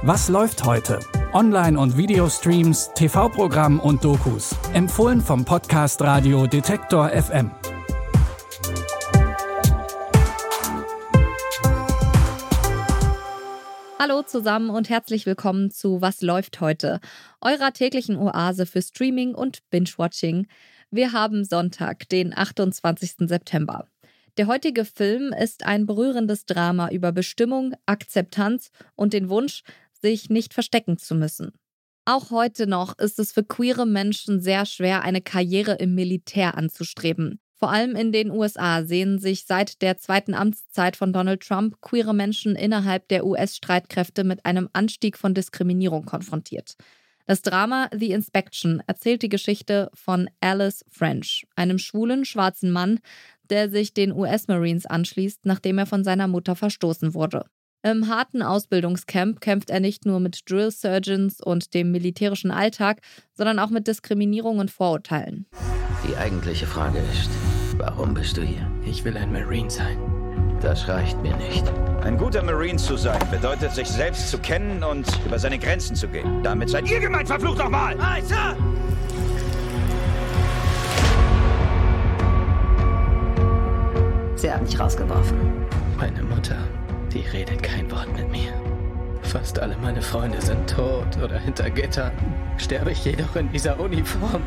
Was läuft heute? Online- und Videostreams, TV-Programm und Dokus. Empfohlen vom Podcast Radio Detektor FM. Hallo zusammen und herzlich willkommen zu Was läuft heute? Eurer täglichen Oase für Streaming und Binge-Watching. Wir haben Sonntag, den 28. September. Der heutige Film ist ein berührendes Drama über Bestimmung, Akzeptanz und den Wunsch, sich nicht verstecken zu müssen. Auch heute noch ist es für queere Menschen sehr schwer, eine Karriere im Militär anzustreben. Vor allem in den USA sehen sich seit der zweiten Amtszeit von Donald Trump queere Menschen innerhalb der US-Streitkräfte mit einem Anstieg von Diskriminierung konfrontiert. Das Drama The Inspection erzählt die Geschichte von Alice French, einem schwulen, schwarzen Mann, der sich den US-Marines anschließt, nachdem er von seiner Mutter verstoßen wurde. Im harten Ausbildungscamp kämpft er nicht nur mit Drill Sergeants und dem militärischen Alltag, sondern auch mit Diskriminierung und Vorurteilen. Die eigentliche Frage ist, warum bist du hier? Ich will ein Marine sein. Das reicht mir nicht. Ein guter Marine zu sein, bedeutet, sich selbst zu kennen und über seine Grenzen zu gehen. Damit seid ihr gemeint, verflucht nochmal! Alter! Sie hat mich rausgeworfen. Meine Mutter, die redet kein Wort mit mir. Fast alle meine Freunde sind tot oder hinter Gittern. Sterbe ich jedoch in dieser Uniform.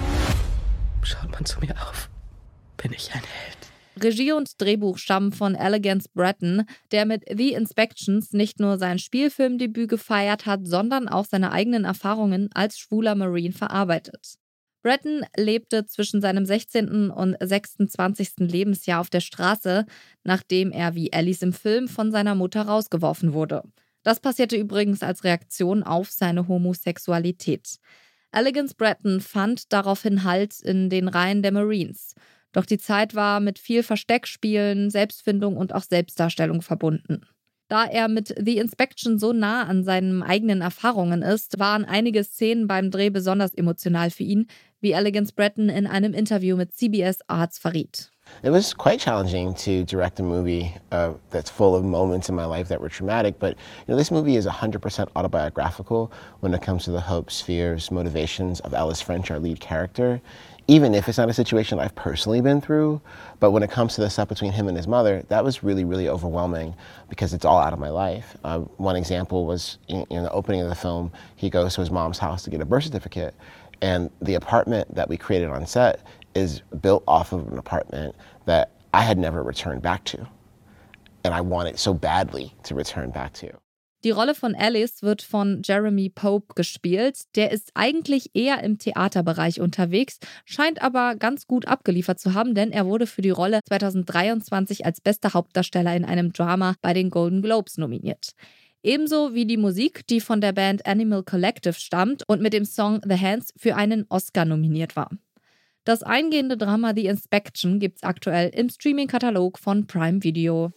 Schaut man zu mir auf, bin ich ein Held. Regie und Drehbuch stammen von Elegance Bratton, der mit The Inspections nicht nur sein Spielfilmdebüt gefeiert hat, sondern auch seine eigenen Erfahrungen als schwuler Marine verarbeitet. Bratton lebte zwischen seinem 16. und 26. Lebensjahr auf der Straße, nachdem er wie Alice im Film von seiner Mutter rausgeworfen wurde. Das passierte übrigens als Reaktion auf seine Homosexualität. Elegance Bratton fand daraufhin Halt in den Reihen der Marines. Doch die Zeit war mit viel Versteckspielen, Selbstfindung und auch Selbstdarstellung verbunden. Da er mit The Inspection so nah an seinen eigenen Erfahrungen ist, waren einige Szenen beim Dreh besonders emotional für ihn, wie Elegance Bratton in einem Interview mit CBS Arts verriet. It was quite challenging to direct a movie that's full of moments in my life that were traumatic, but this movie is 100% autobiographical when it comes to the hopes, fears, motivations of Alice French, our lead character. Even if it's not a situation I've personally been through, but when it comes to the stuff between him and his mother, that was really, really overwhelming because it's all out of my life. One example was in the opening of the film, he goes to his mom's house to get a birth certificate, and the apartment that we created on set is built off of an apartment that I had never returned back to. And I wanted so badly to return back to. Die Rolle von Alice wird von Jeremy Pope gespielt. Der ist eigentlich eher im Theaterbereich unterwegs, scheint aber ganz gut abgeliefert zu haben, denn er wurde für die Rolle 2023 als bester Hauptdarsteller in einem Drama bei den Golden Globes nominiert. Ebenso wie die Musik, die von der Band Animal Collective stammt und mit dem Song The Hands für einen Oscar nominiert war. Das eingehende Drama The Inspection gibt's aktuell im Streaming-Katalog von Prime Video.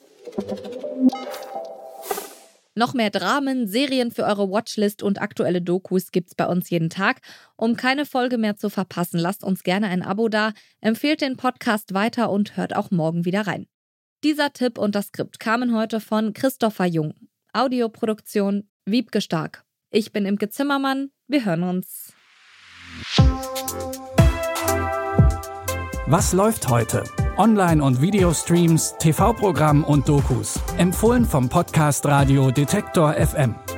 Noch mehr Dramen, Serien für eure Watchlist und aktuelle Dokus gibt's bei uns jeden Tag. Um keine Folge mehr zu verpassen, lasst uns gerne ein Abo da, empfehlt den Podcast weiter und hört auch morgen wieder rein. Dieser Tipp und das Skript kamen heute von Christopher Jung. Audioproduktion Wiebke Stark. Ich bin Imke Zimmermann. Wir hören uns. Was läuft heute? Online- und Videostreams, TV-Programm und Dokus. Empfohlen vom Podcast Radio Detektor FM.